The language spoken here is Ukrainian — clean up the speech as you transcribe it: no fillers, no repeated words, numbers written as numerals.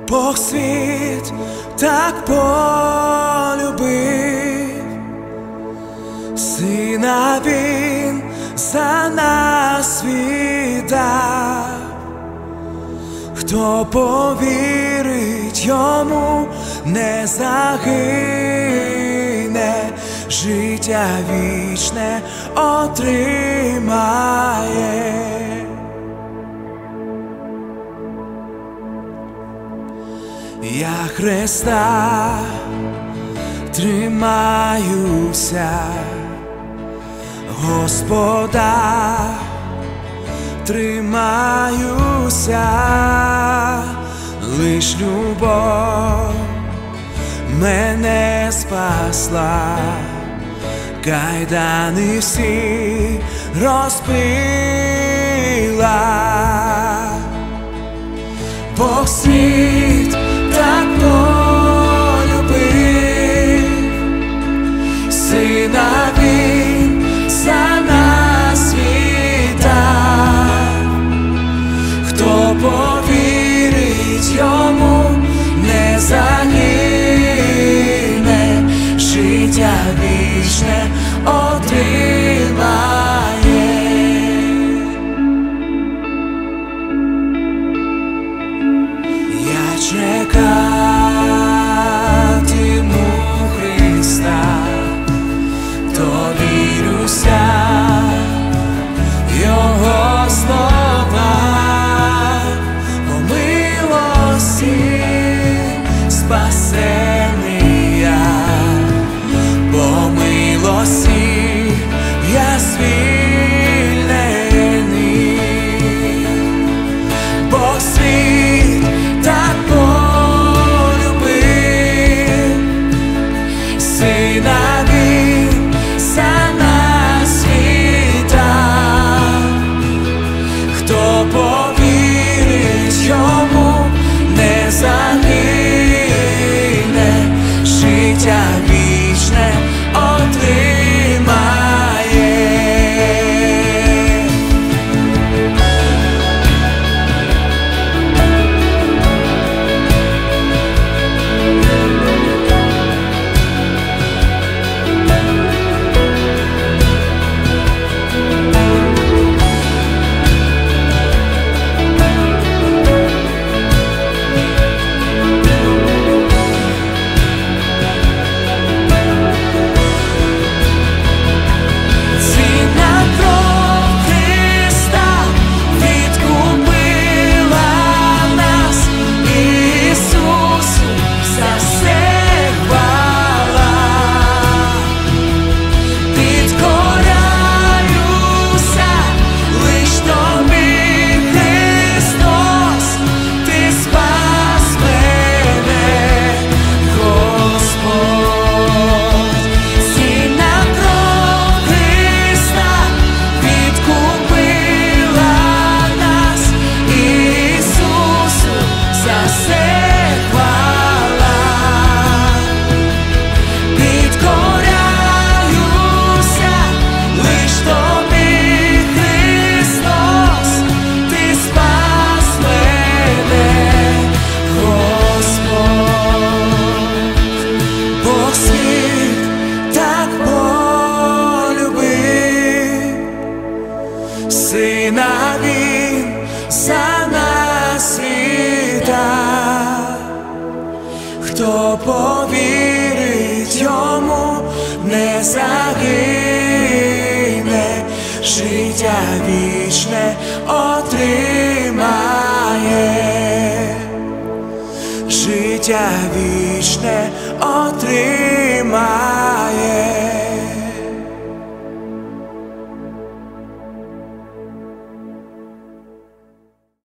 Бог світ так полюбив, Сина Він за нас віддав. Хто повірить йому, не загине, життя вічне отримає. Я Христа тримаюся, Господа тримаюся, лиш любов мене спасла, кайдани всі розбила. Бог світ так полюбив, Сина Він за нас віддав. Хто повірить йому, не загине, життя вічне отримає. Я чекатиму Христа, довірюся Його слова, по милості спасений я, по милості я звільнений. Бог світ так полюбив, Сина Він за нас віддав. Хто повірить йому, не загине, життя вічне отримає. Сина Він за нас віддав. Хто повірить йому, не загине, життя вічне отримає, життя вічне отримає.